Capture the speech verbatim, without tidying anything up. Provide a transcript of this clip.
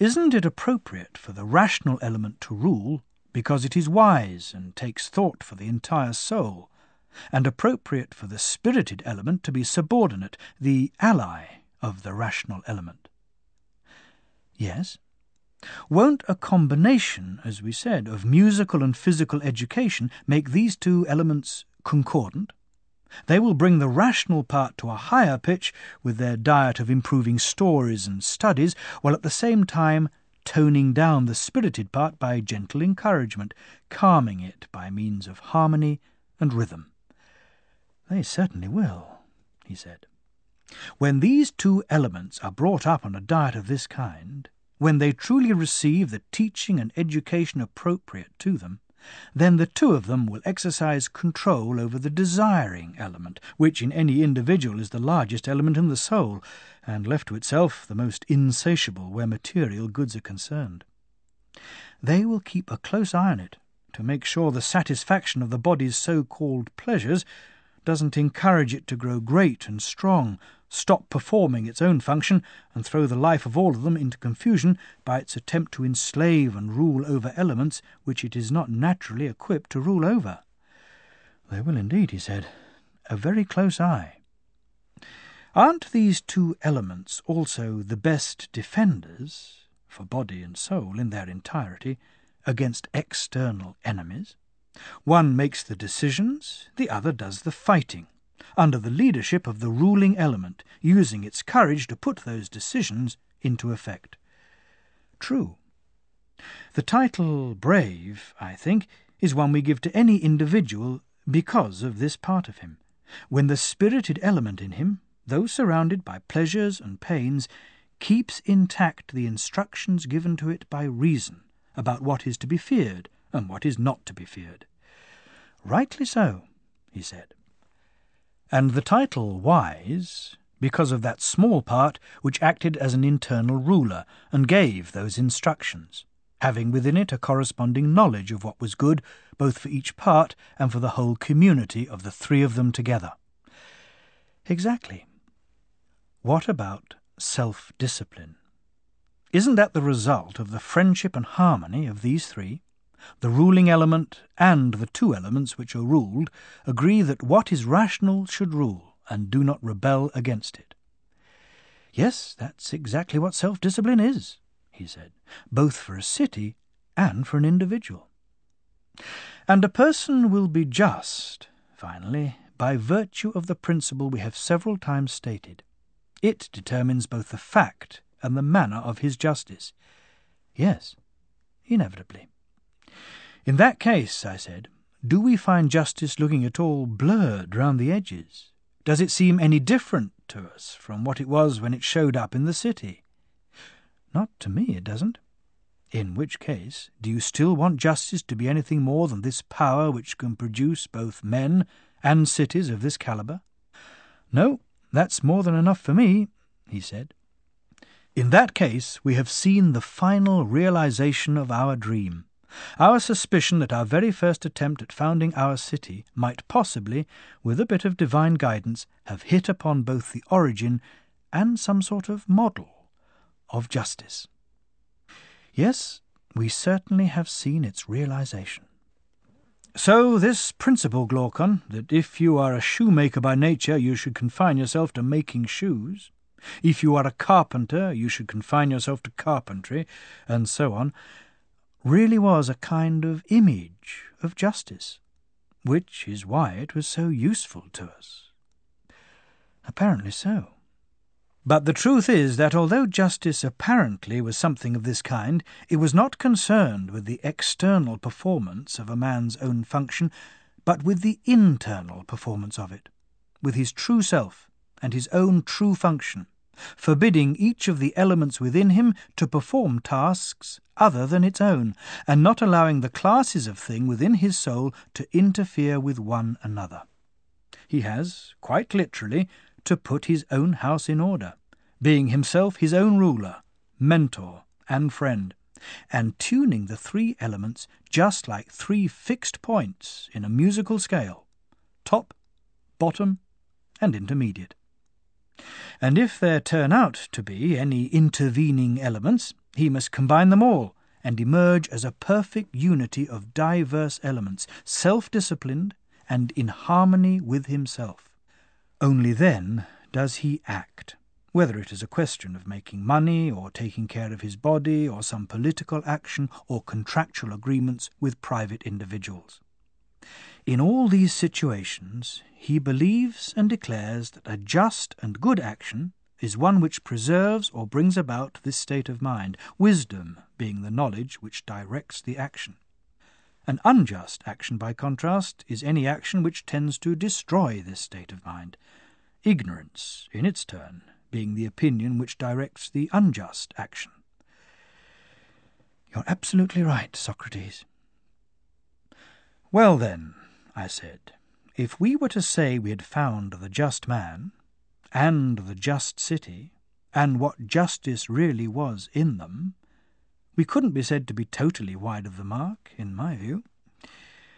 Isn't it appropriate for the rational element to rule because it is wise and takes thought for the entire soul, and appropriate for the spirited element to be subordinate, the ally of the rational element? Yes. Won't a combination, as we said, of musical and physical education make these two elements concordant? They will bring the rational part to a higher pitch with their diet of improving stories and studies, while at the same time toning down the spirited part by gentle encouragement, calming it by means of harmony and rhythm. They certainly will, he said. When these two elements are brought up on a diet of this kind, when they truly receive the teaching and education appropriate to them, then the two of them will exercise control over the desiring element, which in any individual is the largest element in the soul, and left to itself the most insatiable where material goods are concerned. They will keep a close eye on it to make sure the satisfaction of the body's so-called pleasures doesn't encourage it to grow great and strong, stop performing its own function, and throw the life of all of them into confusion by its attempt to enslave and rule over elements which it is not naturally equipped to rule over. They will indeed, he said. A very close eye. Aren't these two elements also the best defenders, for body and soul in their entirety, against external enemies? One makes the decisions, the other does the fighting, under the leadership of the ruling element, using its courage to put those decisions into effect. True. The title brave, I think, is one we give to any individual because of this part of him. When the spirited element in him, though surrounded by pleasures and pains, keeps intact the instructions given to it by reason about what is to be feared and what is not to be feared. Rightly so, he said. And the title wise, because of that small part which acted as an internal ruler and gave those instructions, having within it a corresponding knowledge of what was good, both for each part and for the whole community of the three of them together. Exactly. What about self-discipline? Isn't that the result of the friendship and harmony of these three? The ruling element and the two elements which are ruled agree that what is rational should rule, and do not rebel against it. Yes, that's exactly what self-discipline is, he said, both for a city and for an individual. And a person will be just, finally, by virtue of the principle we have several times stated. It determines both the fact and the manner of his justice. Yes, inevitably. In that case, I said, do we find justice looking at all blurred round the edges? Does it seem any different to us from what it was when it showed up in the city? Not to me, it doesn't. In which case, do you still want justice to be anything more than this power which can produce both men and cities of this calibre? No, that's more than enough for me, he said. In that case, we have seen the final realization of our dream. Our suspicion that our very first attempt at founding our city might possibly, with a bit of divine guidance, have hit upon both the origin and some sort of model of justice. Yes, we certainly have seen its realization. So this principle, Glaucon, that if you are a shoemaker by nature you should confine yourself to making shoes, if you are a carpenter you should confine yourself to carpentry, and so on, really was a kind of image of justice, which is why it was so useful to us. Apparently so. But the truth is that although justice apparently was something of this kind, it was not concerned with the external performance of a man's own function, but with the internal performance of it, with his true self and his own true function, forbidding each of the elements within him to perform tasks other than its own, and not allowing the classes of thing within his soul to interfere with one another. He has, quite literally, to put his own house in order, being himself his own ruler, mentor, and friend, and tuning the three elements just like three fixed points in a musical scale, top, bottom, and intermediate. And if there turn out to be any intervening elements, He must combine them all and emerge as a perfect unity of diverse elements, self-disciplined and in harmony with himself. Only then does he act, whether it is a question of making money or taking care of his body or some political action or contractual agreements with private individuals. In all these situations he believes and declares that a just and good action is one which preserves or brings about this state of mind, wisdom being the knowledge which directs the action. An unjust action, by contrast, is any action which tends to destroy this state of mind, ignorance, in its turn, being the opinion which directs the unjust action. You're absolutely right, Socrates. Well then, I said, if we were to say we had found the just man, and the just city, and what justice really was in them, we couldn't be said to be totally wide of the mark, in my view.